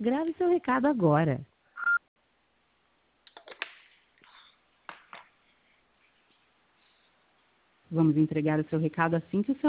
Grave seu recado agora. Vamos entregar o seu recado assim que o seu